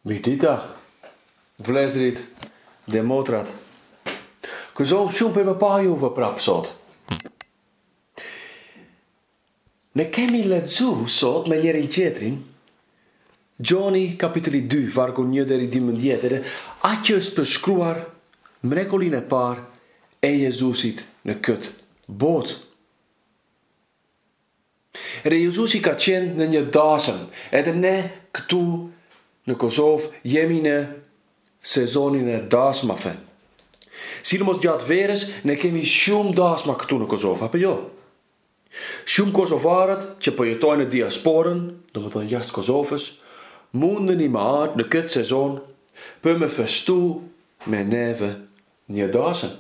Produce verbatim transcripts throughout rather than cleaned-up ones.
Medita. Vleesrit. De motrat. Cos'ho sempre per poi over prapsot. Ne kemi lezzu sot meneer in chetrin. Johnny capitoli due, waar kon je der die mendiete. Atjes beskruar, mrekoline paar, en Jezusit ne kut. Boot. En de Jezusi katjen ne je dasen. En de ne ktu ne kozov jemine sezonine dasmafe. Silemos jat veres ne kemi shum dasma ktu ne kozov. Hape jo. Shum kozovaret, tje po je toine diasporen, dan met dan jast kozovus. Moende niet maar de kut seizoen, per me verstoel, me neve, nie dasen.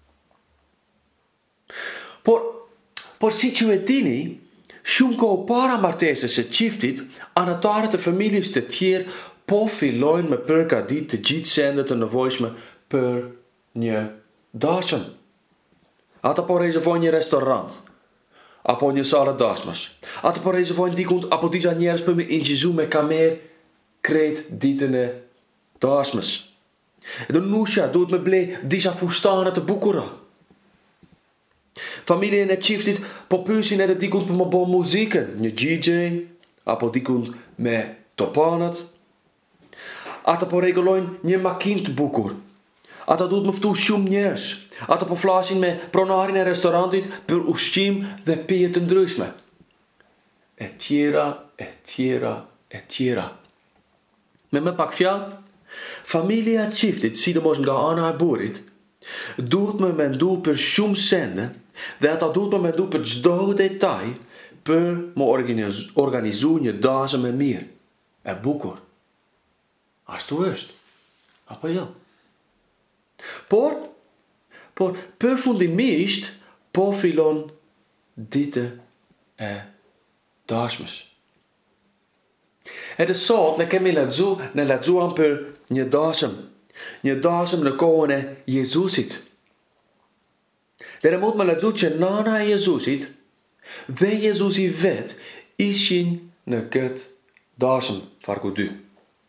Por, por situatini, shunko para martese se chiftit, aan het tare te families te tier, po filoin me per kadit te jit zende te nevois me per nie dasen. Ata por deze van je restaurant. Apo je sale dasmas. Ata por deze van die komt apo die zanieres per me in Jezu me kamer. Kreet ditene dasmes. De noesja doet me blij disa fustane te boekura. Familie in het chief dit popusi net die komt me bon muzieken. Je D J, apo die komt me topanet. Ata po regoloin je makint boekur. Ata doet me toe shum niers. Ata po flasin me pronari in restaurant dit per uschim de pieten drusme. Etiera, etiera, etiera. Met mijn pak fjal. Familia chiftit, zie de mozen gaan aan haar boerit. Doet me men doel per shum zende. Dat dat doet me men doel per zdo detail. Per me organiz, organizoen je dazen met meer. En boeker. Als tu wist. Apa ja. Por. Por. Per fundi meest. Pofilon. Dite. Eh. Dasmes. Het is zo, ne kem je laat ne laat zo amper je dasem. Je dasem ne kohone Jezusit. Der moet me laat zo je nana Jezusit. We Jezusi vet, isin ne get dasem fargudu.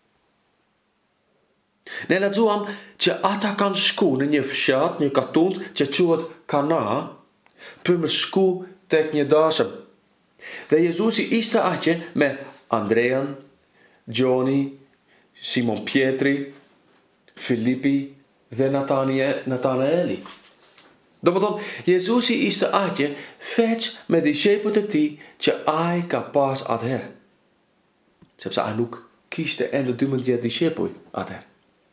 Ne laat zo am, je ata kan skoen, je fshat, je katunt, je chuot kana. Per me skoe tek je dasem. De Jezusi is de atje me Andrean, Johnny, Simon Pietri, Filippi, de Nathanaeli. Dan dan, Jezus is de atje, fetch met die shepherd die je ai kapas ad her. Ze hebben ze anouk kieste en de dumen die disciple ad her.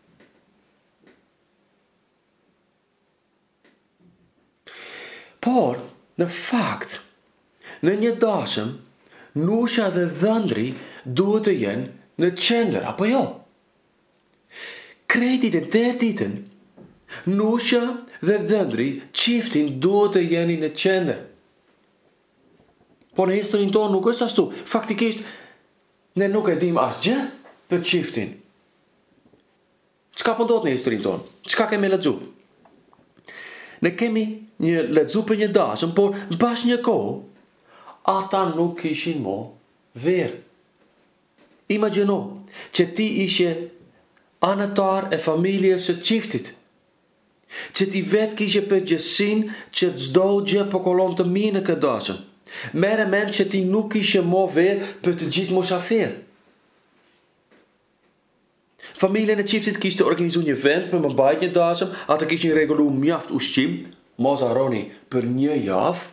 Por, de fact, nen je dasem, Nusha de dandri doet de jen ne chender apo jo. Kredi de dertiten. Nusha de dandri chiftin doet de jen in de chender. Pon heester in ton nuk estas tu. Faktik is ne nuk edim as je per chiftin. Skapon dot ne heester in ton. Skak en me ledzu. Ne kemi je ledzu pen je das en por bas je ko. Ata nu kishin mo ver. Imagino, ce ti ishe anatar e familie se chiftit. Ce ti vet kishe per je sin, ce zdo je pokolon te mine ke dasen. Mere men ce ti nu kishe mo ver per te jit mo safer. Familie en chiftit kies te organizoen je vent per mijn baitje dasen, ata kishin regelu mjaft uschim, mozaroni per nye jaf.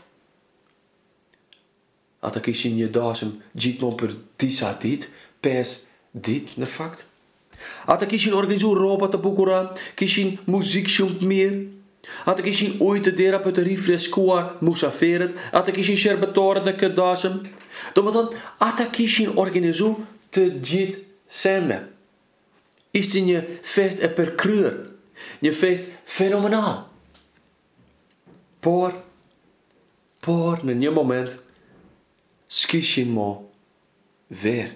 Ata kishin je dasem jit mon per disa dit, pes dit, ne fact. Ata kishin organizu roba te bukura, kishin muziek schumt meer. Ata kishin ooit de dera per te rifreskuar musaferet, ata kishin sherbetoren de ke dasem. Dan dan ata kishin organizu te jit sende. Is in je feest e per kreur. Je feest fenomenaal. Por, por, in je moment. Skishin mo ver.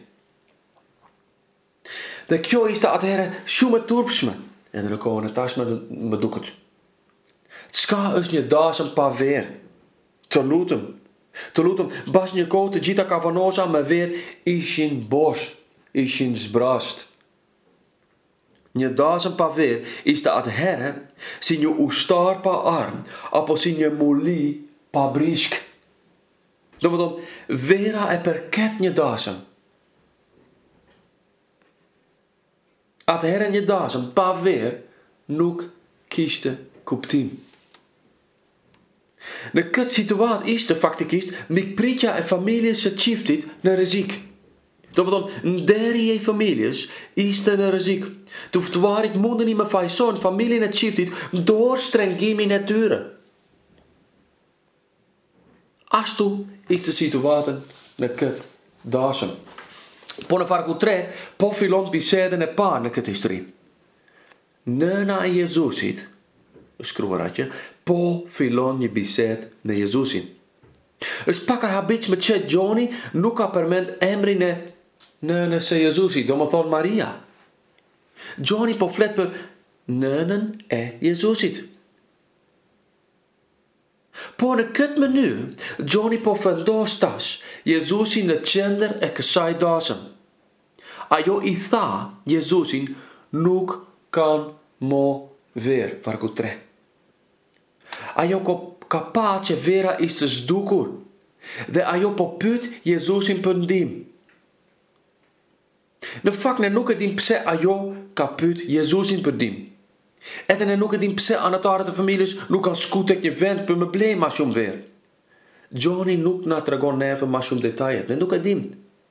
De kjo is de adhere shume turpsme. En de kone tas me doeket. Het ska us je daas een paar weer. Te lutem. Te lutem. Bas je kote jita kavanosa me weer ishin bos. Ishin zbrast. Një dasëm pa ver ishte atëherë si një ushtar pa armë, apo si një muli pa brishk. Do më thonë, vera e përket një dasëm. Atëherë një dasëm pa ver nuk kishte kuptim. Në këtë situatë ishte faktikisht mikpritja e familjes së çiftit në rrezik. Do më thonë, nderi e familjes ishte në rrezik. Të ftuarit mundeni me fajson familjen e çiftit dorë shtrëngimin e tyre. Ashtu ishte situatën në këtë dasëm. Po në vargu tre, po fillon bisedën e parë në këtë histori. Nëna e Jezusit, shkruar atje, po fillon një bisedë me Jezusin. Është pak e habitshme që Gjoni nuk ka përmend emrin e nënës së Jezusit, do më thonë Maria. Gjoni po flet për nënën e Jezusit. Po në këtë mënyrë, Gjoni po vendos tash Jezusin në qendër e kësaj dasëm. Ajo i tha Jezusin nuk kanë mo ver, vargu tre. Ajo ka pa që vera ishte zhdukur dhe ajo po pyet Jezusin për ndihmë. Në fakt ne nuk e dim pse ajo ka pyet Jezusin për ndihmë. Edhe ne nuk e dim pse anëtarët e familjes nuk kanë shku tek një vend për me blej ma shumë verë. Gjoni nuk na tregon neve ma shumë detajet, ne nuk e dim.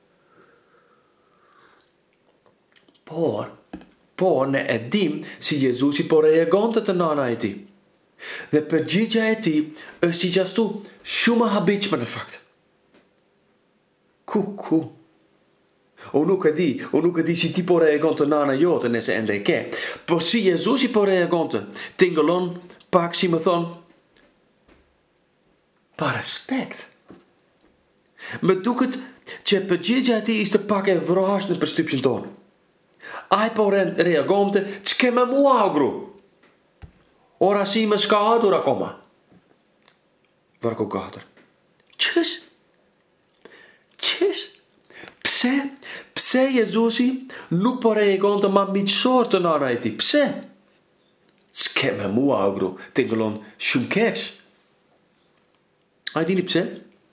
Por, por ne e dim si Jezusi po reagonte të nana e tij. Dhe përgjigja e tij është gjithashtu shumë e habitshme në fakt. Ku, ku? Unë nuk e di, unë nuk e di si ti po reagon të nana jote nëse ende e ke. Por si Jezusi po reagon të, tingëllon pak si më thonë, pa respekt. Më duket që përgjigja e ti ishte pak e vrash në përshtypjen tonë. Ai po reagon të, ç'ke me mua agru? Ora si më s'ka adur akoma. Vargu katër. Qësh? Qësh? Pse? Pse Jezusi nuk po reagon të ma miqësor të nana e tij? Pse? S'ke me mua agru, tingëllon shumë keq. A dini pse?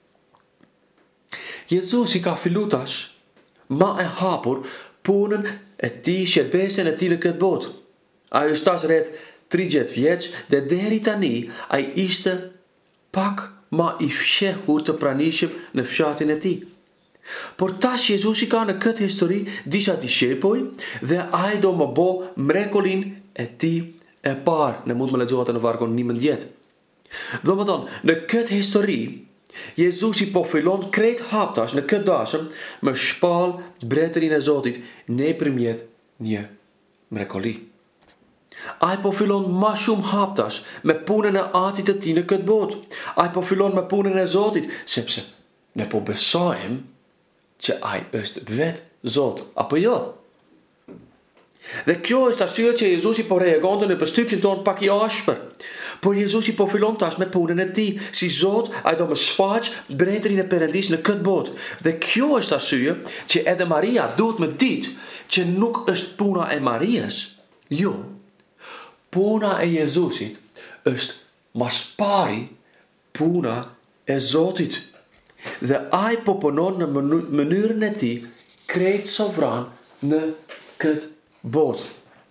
Jezusi ka fillu tash ma e hapur punën e tij, shërbesën e tij në këtë botë. Ai është tash rreth tridhjetë vjeç dhe deri tani ai ishte pak ma i fshehur të pranishëm në fshatin e tij. Por tash Jezusi ka në këtë histori disa dishepuj dhe ai do më bo mrekulin e tij e parë. Ne mund më lexohet në vargun njëmbëdhjetë. Do më thonë, në këtë histori Jezusi po fillon krejt haptash në këtë dasëm me shpall mbretërinë e Zotit nëpërmjet një mrekulli. Ai po fillon ma shumë haptash me punën e Atit të tij në këtë botë. Ai po fillon me punën e Zotit, sepse ne po besojmë që ai është vetë Zot, apo jo? Dhe kjo është arsye që Jezusi po reagonte në përshtypjen tonë pak i ashpër. Por Jezusi po fillon tash me punën e tij. Si Zot, ai do më shfaq mbretërinë e Perëndis në këtë botë. Dhe kjo është arsye që edhe Maria duhet më ditë që nuk është puna e Marias. Jo. Puna e Jezusit është mas pari puna e Zotit. Dhe ai po punon në mënyrën e tij krejt sovran në këtë botë.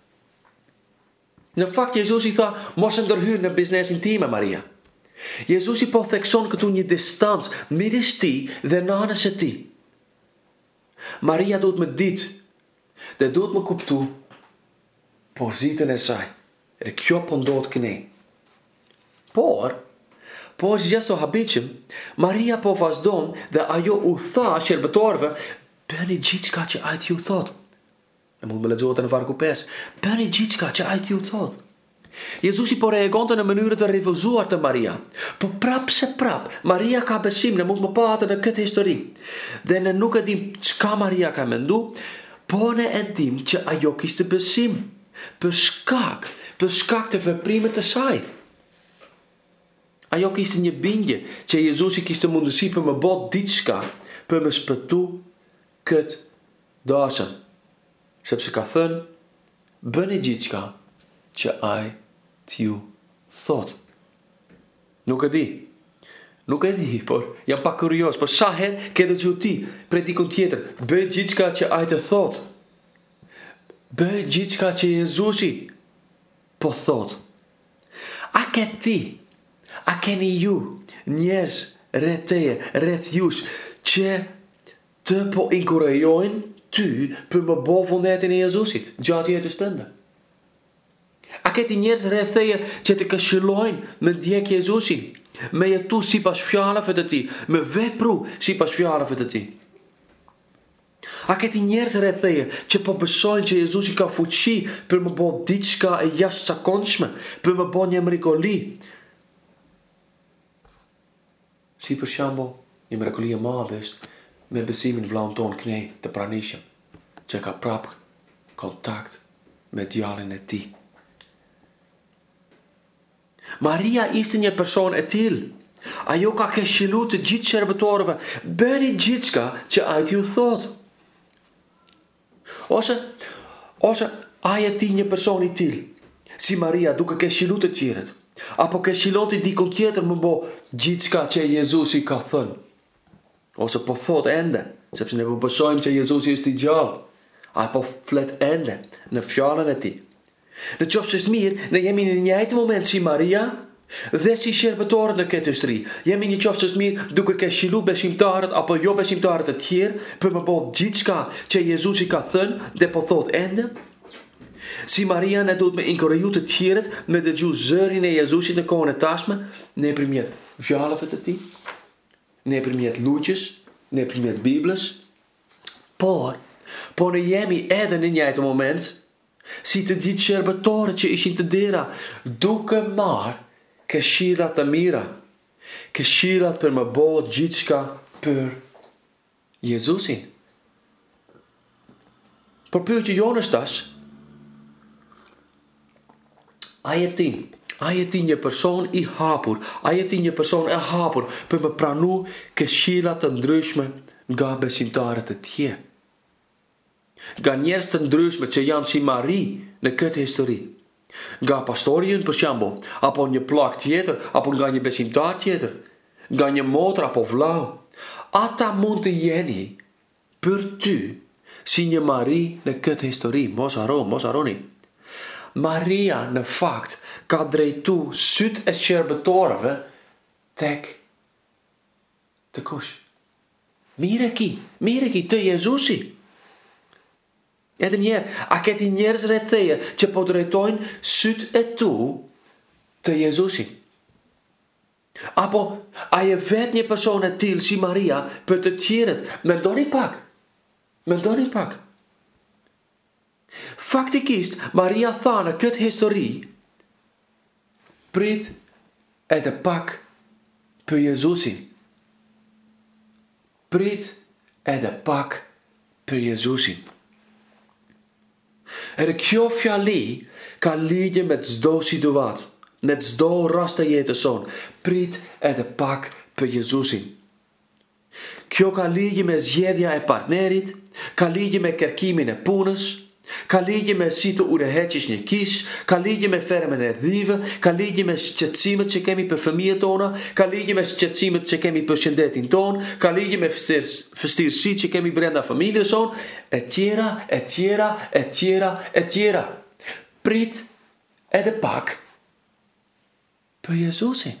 Në fakt Jezusi tha, mos e ndërhyr në biznesin tim me Maria. Jezusi po thekson këtu një distancë midis tij dhe nanës së tij. Maria duhet më ditë dhe duhet më kuptu pozitën e saj. Dhe kjo po ndodh këne. Por Po është gjithë so habitshëm, Maria po vazhdon dhe ajo u tha shërbëtorëve, bëni gjithçka që ai t'ju thot. Ne mund të lexohet në vargu pesë, bëni gjithçka që ai t'ju thot. Jezusi po reagonte në mënyrë të refuzuar të Maria. Po prap se prap, Maria ka besim, ne mund të pa atë në këtë histori. Dhe ne nuk e dim çka Maria ka mendu, po ne e dim që ajo kishte besim për shkak, për shkak të veprimit të saj. Ajo kishte një bindje që Jezusi kishte mundësi për më bot diçka për më shpëtu këtë dasëm. Sepse ka thënë, Benedicka, che ai tiu thot. Nunca di. Nunca di, por. Ja un pa curios, por sahen che da giù ti, preti con tieter. Benedicka, che ai te thot. Benedicka, che Jezusi, po thot. A che ti, a che ni ju, nies, rete, retjus, che te po incoreioin, tu, per me boven net in Jezusit. Jat je te stende. A che ti nies rete, che te kasjeloin, met diek Jezusi. Me je tu si pas fjala voor ti, me vepru si pas fjala voor ti. A che ti nies rete, che po besoin che Jezusi ka fuci, per me bo ditska e jassa konsme, per me bo njemrikoli. Si per shambo, njemrikoli a maadest, me besimin vlanton kne te pranisha. Che ka prap contact met jalen et ti. Maria is een persoon etil. Ajoka ke shilute jitcher betorven. Beri jitska che uit je thought. Ose, ose, aje tienje persoon etil. Si Maria duke ke shilute tiret. Apo ke shilute di kontjeter me bo jitska che Jezusi ka thun. Ose po thought ende. Ze hebben een persoon che Jezusi is die jal. Apo flet ende. Ne fjalen et die. De jobs is meer, dan je in een jijte moment zie Maria. Dessi sherbetoren de ketestri. Je in je jobs is meer, doe ik een shilu besim taret, appel jo besim taret het hier, per me bol jitska, che Jezusi ka thun, de pothot ende. Si Maria net doet me in Koreut het hier, met de Jew zeurin en Jezusi de kone tasme, ne primiet fjalen het die, ne primiet loetjes, ne primiet bibels. Por, por jemi eden in jijte moment. Ziet dit sherbetoretje is in te dera. Doeke maar. Ke shirat amira. Ke shirat per me bo jitska per Jezusin. Por puurtje Jonastas. Ajetin. Ajetin je persoon i hapur. Ajetin je persoon e hapur. Per me pranu ke shirat en drusme. Ga besintare te tje. Ga njersten drus met Jan si Marie, ne kut historie. Ga pastorien per shambo, apon je plak theater, apon ga je besim daar theater. Ga je motor apon vlau. Atta monte jenny, per tu, si je Marie, ne kut historie, mosaro, mosaroni. Maria, ne fact, kadre tu, sut es sherbetorve, tek, te kush. Mireki, mireki, te Jezusi. Ja, den hier, a che ti niers reteje, che podretoin sut et tu te Jezusi. Apo, a je vet nie persoon et til si Maria, per te tieret, men doni pak. Men doni pak. Faktik is, Maria thane kut historie, prit et de pak per Jezusi. Prit et de pak per Jezusi. Er kjofja li, ka lidje met zdo situaat. Net zdo rasta jete son. Prit e de pak per Jezusin. Kjo ka lidje met zjedja e partnerit. Ka lidje met kerkimin e punes. Ka lidje met sito u de hetjes ne kies. Ka lidje met fermen e dhive. Ka lidje met stjatsimet che kemi per familie tona. Ka lidje met stjatsimet che kemi per sjendetin ton. Ka lidje met verstier si che kemi brenda familie son. Etiera, etiera, etiera, etiera. Prit e de pak per Jezusin.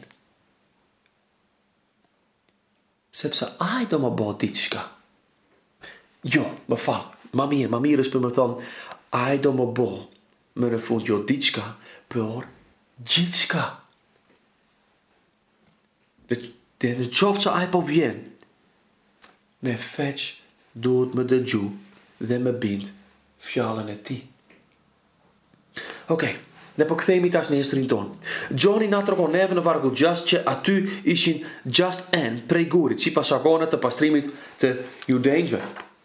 Sep se ai doma boditska. Jo, me val. Mamir, mamir is per me dan. Ai doma bo. Me ne vond jo ditska per jitska. De de tjofse ai po vien. Ne fetch doet me de ju. De me bint. Fjalen et ti. Oké. Okay. Ne pokthemitas ne strinton. Johnny natroko neven vargo justje a tu isin just en pregurit. Si pasagona te pastrimit te judeenve.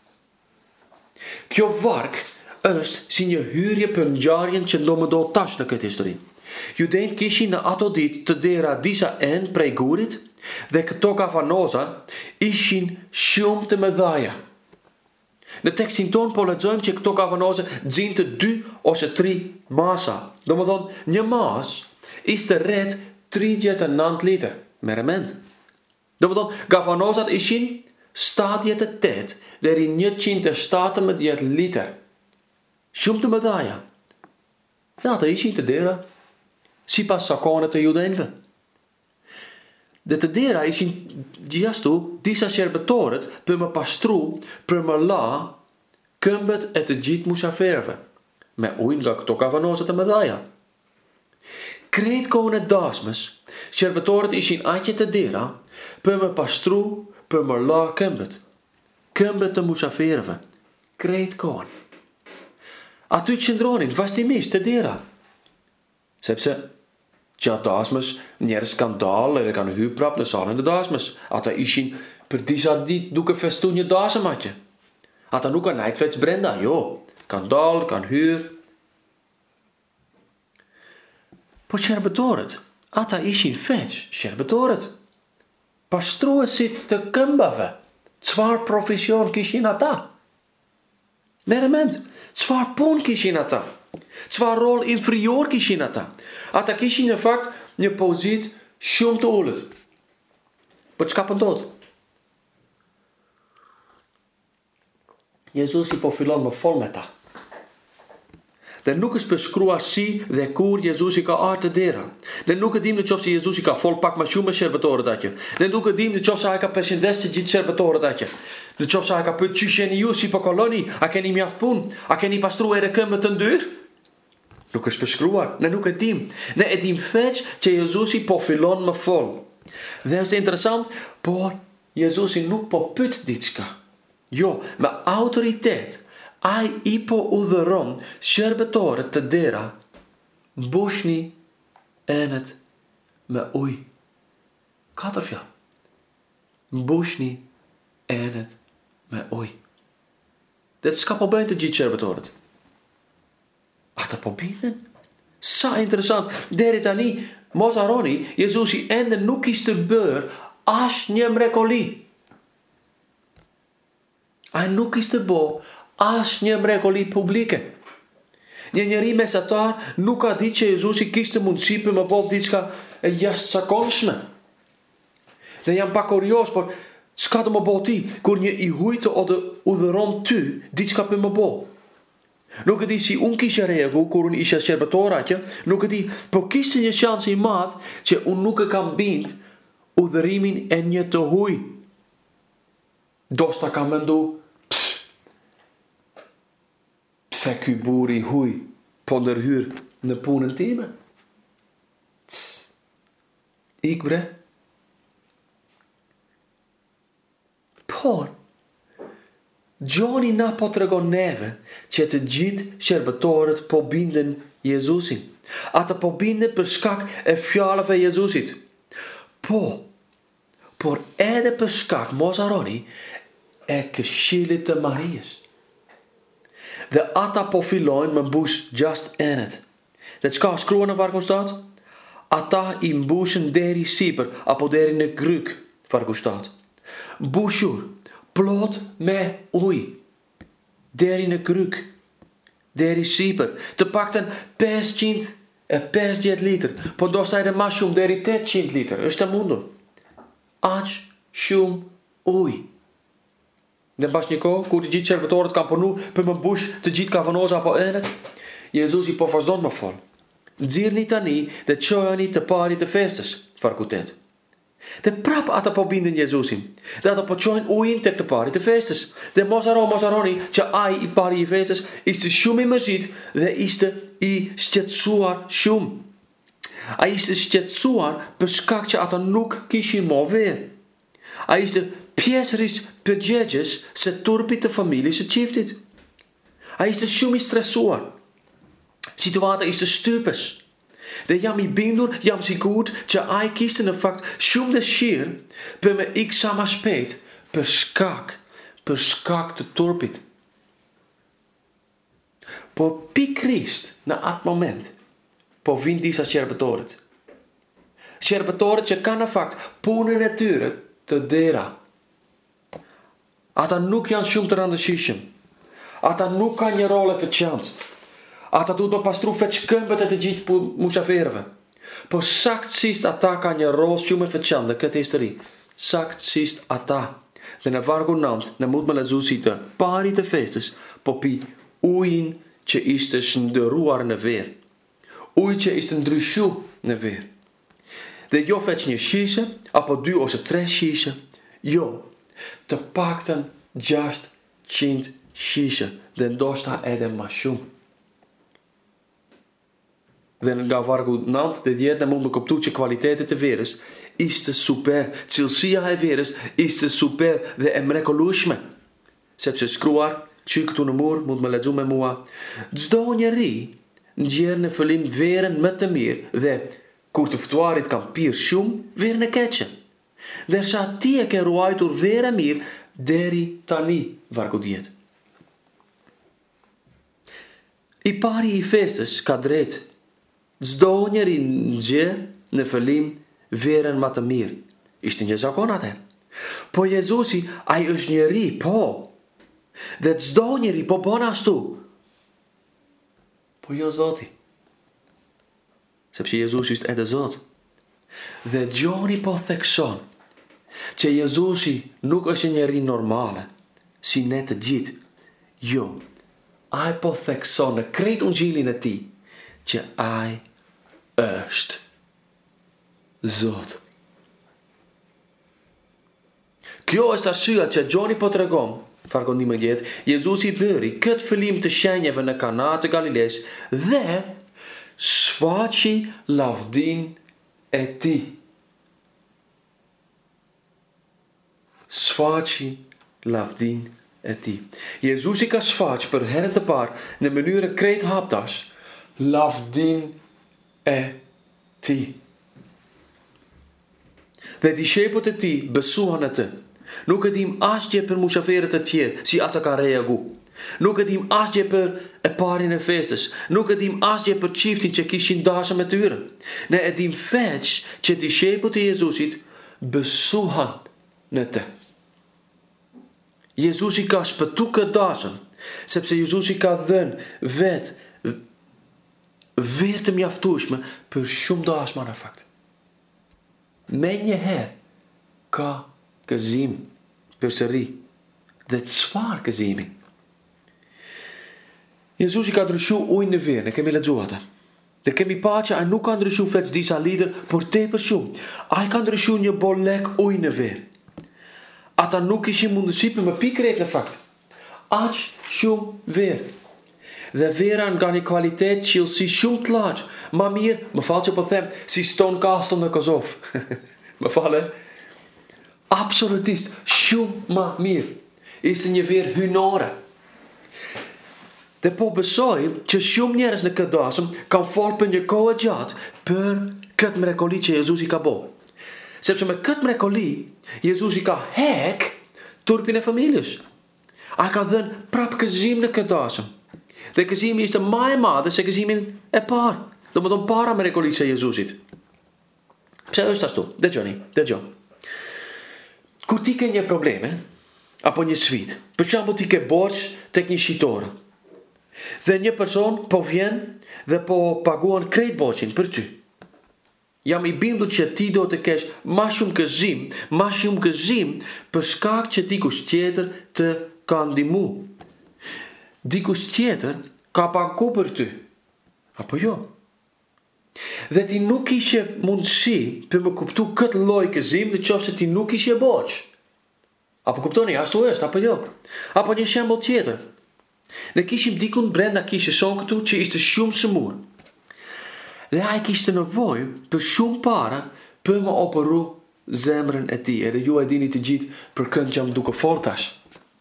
Kjo vark öst sin je hurje punjarien chen domme do tasnaket historie. Judeen kishi na atodit te dera disa en pregurit. De ketoka vanosa isin shum te medaya. De tekst in toon po le zojmče kto ka vanoze dzinte du ose tri masa. Domodon, nje maas is de red trijet nant liter. Merement. Domodon, ga vanozat isin staat je de tijd der in nje cinte staat met jet liter. Schumte medaya. Nou, dat is in te dera. Si pas sakone te judenve. De te dera is in giastu disa sherbetoret per me pastru per me la kumbet et de jit musa verve. Me oin ga toka vanoza te medaya. Kreet kone dasmes sherbetoret is in atje te dera per me pastru per me la kumbet. Kumbet te musa verve. Kreet kone. A tu cindronin was die mis te dera. Sep se ja dasmes njer skandal er kan huprap de sal in de dasmes. Ata isin per disa dit doeke festoenje dasematje. Ata nu kan nightfets brenda jo. Skandal kan huur. Po sherbetoret. Ata isin fets sherbetoret. Pastroe zit te kumbave. Zwaar profession kishin ata. Merement. Zwaar pon kishin ata. Zwaar rol inferior kishin ata. Ata kishin de fakt je pozit shum te olet. Pot skapen dood. Jezus je pofilon me vol met dat. De noekes beskrua si de koer Jezus je ka arte dera. De noeke dim de chofsi Jezus je ka vol pak ma shume sherbetore datje. De noeke dim de chofsa ka pesendeste jit sherbetore datje. De chofsa ka put chisheni yusi pa koloni. A ken im afpun. A ken i pastru ere kumme ten deur. Noekes beskrua. Ne noeke dim. Ne et dim fetch che Jezus je pofilon me vol. Dat is interessant. Por Jezus je noek po put ditska. Jo, met autoriteit. Ai ipo uderom sherbetore te dera. Bushni en het me ui. Katafja. Bushni en het me ui. Dat is kapel buiten die sherbetore. Ach, dat probieden. Sa interessant. Derit ani. Mozaroni. Jezusi en de nukis te beur. As njem rekoli. A nukis te bo. As njem rekoli publike. Njenjeri mesatar. Nuka dice Jezusi kiste municipe. Maar bob ditska. En jast sakonsme. De jan bakorios. Por skade me boti. Kun je i huite o de uderom tu. Ditska pe me bo. Nuka di si unkisha rego. Kurun isha sherbetoratje. Nuka di prokisten je chance in maat. Tje unuka kan bind. Uderimin en je te hui. Dosta kan men do. Sekuburi hui. Ponder huur. Ne poenen thema. Ik bre. Por. Johnny na potragon neve. Tje te jit sherbetoret po binden Jezusin. Ata po binden per skak e fjale van Jezusit. Po. Por ede per skak mozaroni. E keshile te Marius. De ata po filoin men boes just in het. Dat ska skroen waar kon staat. Ata in boesen deri sieper apo deri ne gruk waar kon staat. Boesjur plot me ui. Deri ne gruk. Deri sieper. Te pakten pestjint e pestjet liter. Pondos hij de mashum deri tetjint liter. Is dat mundo. Ach shum ui. De basniko, kur jit sherbetoret kan ponu, per mijn bush te jit kan van oza po enet. Jezus i po verzon me vol. Zir niet ani, de tjoja niet te pari te festes, varkutet. De prap ata po binden Jezusin. Dat op tjoin uin tek te pari te festes. De mozaro mozaroni, tja ai i pari i festes, is de shum in mezit, de is de i stetsuar shum. A is de stetsuar, beskakje ata nuk kishi mo weer. A is de Pieseris perjejes se turpi te familie se chiftit. Hij is de shumi stressor. Situatie is de stupes. De jami bindur jam si goed, tja ai kiest in de fact shum de shir, per me ik sama speet, per skak, per skak te turpit. Por pi Christ, na at moment, por vin disa sherbetoret. Sherbetoret je kan de fact, pune nature te dera. Ata nuk jan shumter aan de shishem. Att han nu kan je rollen förtjänt. Att han doet nog pas troef het skumpet het het jiet moest afwerven. På sagt sist att han kan je rol sjume förtjänta ket historie. Sagt sist att han. Den är vargonant, den moet me la zo zitten. Pari te festes, popi uin tje istes de ruarne weer. Oeitje is een drusju ne weer. De jof het je schiessen, apo du os het tres schiessen. Jo, te pakten just chint schiessen. Den dosta eden machum. Den gaf vargonant, de diet, dan moet ik op toetje kwaliteiten te veres. Is te super. Chilsia hij veres, is te super. De emrekolushme. Sep se skruar, tjuk toen een moer, moet me let zo met moa. Zdonjeri. Gjerne verlim veren met de meer. De kurtuftuarit kan pier shum weer een ketje. Der sa tie ke ruait ur veren meer. Deri tani vargodiet. I pari i festes kadret. Zdonjer in dje ne verlim veren met de meer. Is ten je zakonat hen. Po Jezusi ai usnjeri po. Dat zdonjeri po bonas tu. Po jo zoti. Sepsi Jezus is ede zot. De Johnny po thekson. Che Jezusi nuk është njeri normale. Si net të gjit. Jo. Ai po thekson në krejt ungjilin e ti. Që ai është Zot. Kjo është arsyeja që Johnny po tregon. Farkondim e gjetë, Jezusi bëri këtë fillim të shenjeve në Kana të Galiles dhe shfaqi lavdin e ti. Shfaqi lavdin e ti. Jezusi ka shfaq për herën të parë në mënyrë krejt haptash lavdin e ti. Dhe discepët e ti besuan atë. Nuk e dim asgjë për mushaferët e tjerë, si ata ka reagu. Nuk e dim asgjë për e parin e festës. Nuk e dim asgjë për çiftin që kishin dashur me tyre. Ne e dim veç që discepët e Jezusit besuan në të. Jezusi ka shpëtu këtë dashën, sepse Jezusi ka dhënë vetë vetë të mjaftueshme për shumë dashma në fakt. Me njëherë ka gëzim përsëri dhe çfarë gëzimi? Jezusi ka ndryshu ujnë në verë, ne kemi lexuar ata. Dhe kemi pa që ai nuk ka ndryshu vetë disa litër, por tepër shumë. Ai ka ndryshu një bolek ujë në verë. Ata nuk kishin mundësi për më pikë rreth në fakt. Aq shumë verë. Dhe vera nga një kvalitet qilësi shumë të lartë. Ma mirë, më falë që po them, si Stone Castle në Kosovë. Më falë, absolutisht shumë ma mirë. Ishte një verë hynore. Dhe po besoj që shumë njerëz në këtë dasëm kanë folë për një kohë gjatë për këtë mrekulli që Jezusi ka bo. Sepse me këtë mrekulli, Jezusi ka hek turpin e familjes. A ka dhenë prap gëzim në këtë dasëm. Dhe gëzimi ishte ma e madhe se gëzimin e parë. Do më thonë para mrekullisë e Jezusit. Pse është ashtu? Dëgjoni, dëgjon. Kur ti ke një probleme, apo një sfidë, për shembull ti ke borx tek një shitore, dhe një person po vjen dhe po paguan krejt borxhin për ty. Jam i bindur që ti do të kesh ma shumë gëzim, ma shumë gëzim për shkak që dikush tjetër të ka ndihmu. Dikush tjetër ka pagu për ty. Apo jo? Dhe ti nuk ishe mundësi për më kuptu këtë lloj gëzim në qoftë se ti nuk ishe borx. Apo kuptoni, ashtu është, apo jo? Apo një shembull tjetër. Ne kishim dikun brenda kishte son këtu që ishte shumë smur. Dhe ai kishte nevojë për shumë para për më operu zemrën e tij. Edhe ju e dini të gjithë për kënd jam duke fortash.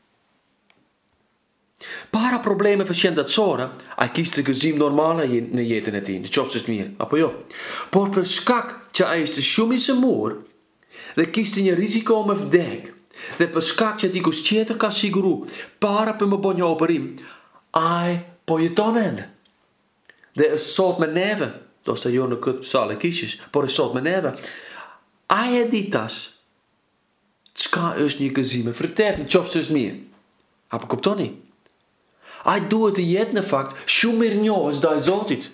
Para problemeve shëndetësore, ai kishte gëzim normale në jetën e tij, në qoftë se mirë, apo jo. Por për shkak që ai ishte shumë i smur dhe kishte një rreziku me vdek, dhe për shkak që dikush tjetër ka siguru para për më bë një operim, ai po jeton ende. Dhe është sot me neve, do se jo në këtë salë kishish, por është sot me neve. Ai e di tash çka është një gëzim e vërtet, në qoftë se është mirë. Apo kuptoni? Hij doet het in jedne fact, zo meer nieuw als dat is altijd.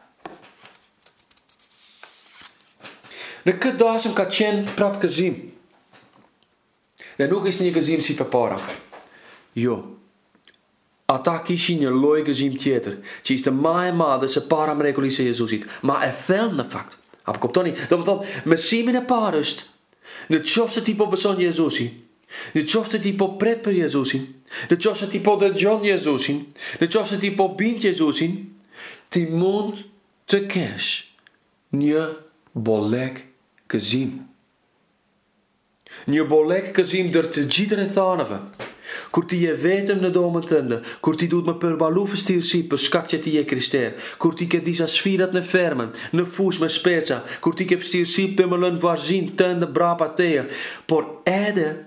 Dan kun je daar zo'n katjen prap gezien. En ook is het niet gezien, si papara. Jo. Ataki is je looi gezien theater. Je is de maai maai, dat ze para mrecolis je zo ziet. Maar er veld een fact. Heb ik op toch niet. Dan dan, me zien in een paar rust. De tjofste type persoon Jezus zien. De tjofste type pret per Jezus zien. De tjofste type de John Jezus zien. De tjofste type bient Jezus zien. Die mond te cash. Nie bolek gezien. Nie bolek gezien door te jitere thaneve. Curti je vetem ne domentende, curti doet me per balufe stirsi per skakje ti je krister, curti ke disa sfirat ne fermen, ne fus me spezza, curti ke stirsi per me lun varzin tende brapa tea, por ede,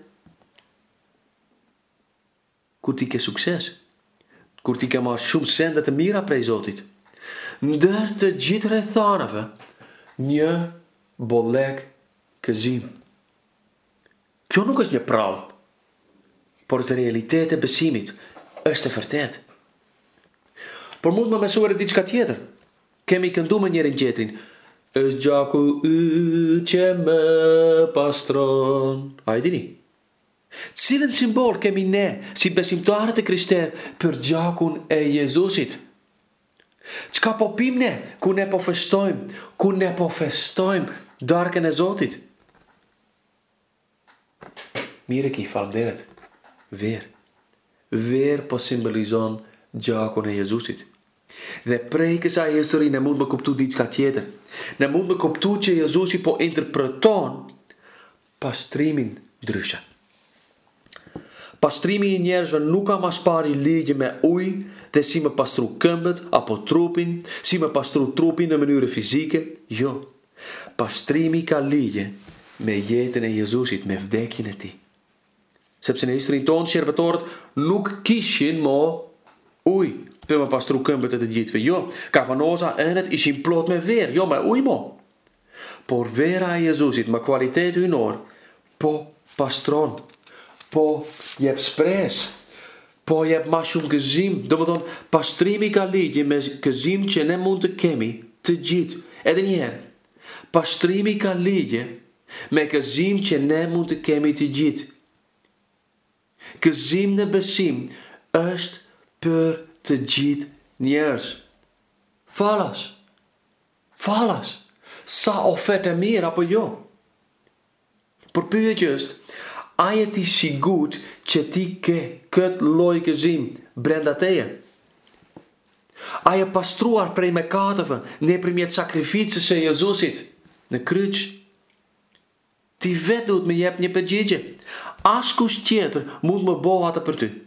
curti ke succes, curti ke maar shum sende te mira prezotit. Der te jitre thaneve, nie bolek gezien. Kjon ook eens je praal. Por de realiteit besimit, is te verteld. Por moet me met zo'n dit skatjeter. Ken ik een doen meneer in jetrin. Is Jaco uutje me pastron. Hij die niet. Het is een symbool ken ik ne. Si besimtare te Christen per Jaco e Jezus zit. Het skap op hem ne. Kun ne po festoim. Kun ne po festoim. Daar ken het altijd. Mireki van dit. Weer. Weer po symbolizon Jaco en Jezus zit. De preken zei historie ne moet me op toe dit skatjeter. Ne moet me op toe je Jezus po interpreton pa streaming drusja. Pa streaming in jers van nuka maspari liedje me ui, de si me pastru kumbet, apotropin, si me pastru tropin de maniere fysieke, jo. Pa streaming ka liedje me jeten en Jezus zit me vdekje net die. Ze hebben zijn historie toon, ze hebben nuk kishin mo ui. Per me pastru kumbet het jit van jo. Ka van oza en het is in plot me weer, jo me ui mo. Por vera Jezus zit me kwaliteit hun oor. Po pastron. Po je hebt spres. Po je hebt mashum gezim. Dat dan pastremika liedje met gezim tje ne munte kemi te jit. Eden je. Pastremika liedje met gezim tje ne munte kemi te jit. Gezim ne besim öst per te jit niers. Falas. Falas. Sa offerte meer apo jo. Por puur just. Aje ti si goed, tje ti ke kut looi gezien, brenda teje. Aje pastruar pre me kateve, ne pre met sacrifice se je zo zit, ne krutsch. Ti vet doet me jep ne pedjeje. Askus tjeter moet me bo hata per tu.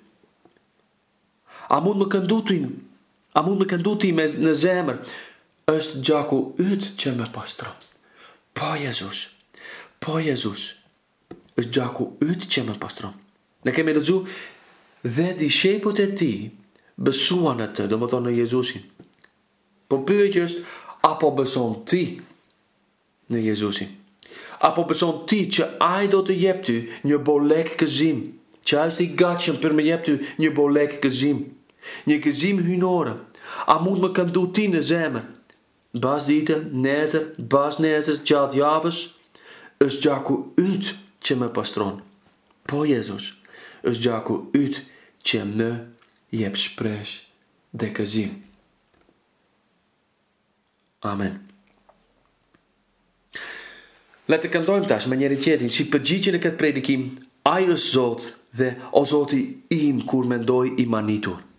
A moet me kan doetin, a moet me kan doetin met ne zemer. Öst Jaco uit tje me pastro. Po Jezus, po Jezus. Is Jaco uit tje me pastro. Dan ken je dat zo. De discepel te ti besoan het dan wat dan Jezus zien. Po puur just apo beson ti ne Jezus zien. Apo beson ti tje ai do te jeptu je bolek gezim. Juist die gatje per me jeptu je bolek gezim. Je gezim hunore. A moet me kan do tine zemer. Bas diete, nezer, bas nezer, tjat javes. Is Jaco uit tje me pastron. Po Jezus. Is Jaco uit tje me jep spres de gezim. Amen. Let ik aan duimtas, meneer in tjetin, si pejitje ik het predikim, aius zot, de ozoti im kur men doi imanitur.